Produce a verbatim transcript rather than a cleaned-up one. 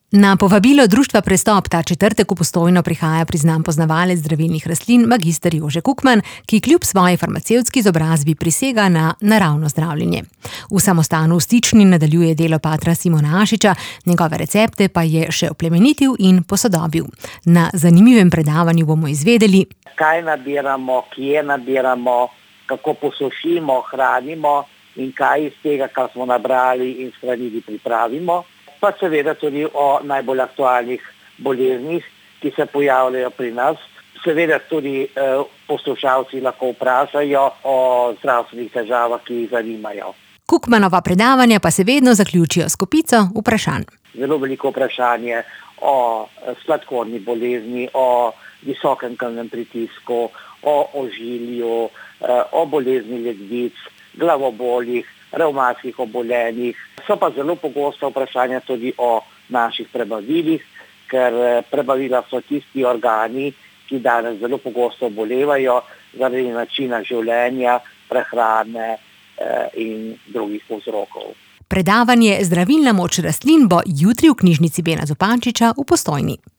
Na povabilo Društva Prestop ta četrtek v Postojno prihaja priznan poznavalec zdravilnih rastlin magister Jože Kukman, ki kljub svoji farmacevtski izobrazbi prisega na naravno zdravljenje. V samostanu v Stični nadaljuje delo patra Simona Ašiča, njegove recepte pa je še oplemenitil in posodobil. Na zanimivem predavanju bomo izvedeli, kaj nabiramo, kje nabiramo, kako posušimo, hranimo in kaj iz tega, kar smo nabrali in shranili, pripravimo. Pa seveda tudi o najbolj aktualnih boleznih, ki se pojavljajo pri nas. Seveda tudi eh, poslušalci lahko vprašajo o zdravstvenih težavah, ki jih zanimajo. Kukmanova predavanja pa se vedno zaključijo s kopico vprašanj. Zelo veliko vprašanje o sladkorni bolezni, o visokem krvnem pritisku, o ožilju, eh, o bolezni ledvic, glavobolih, revmatskih obolenjih. So pa zelo pogosta vprašanja tudi o naših prebavilih, ker prebavila so tisti organi, ki danes zelo pogosto obolevajo zaradi načina življenja, prehrane eh, in drugih vzrokov. Predavanje Zdravilna moč rastlin bo jutri v knjižnici Bena Zupančiča v Postojni.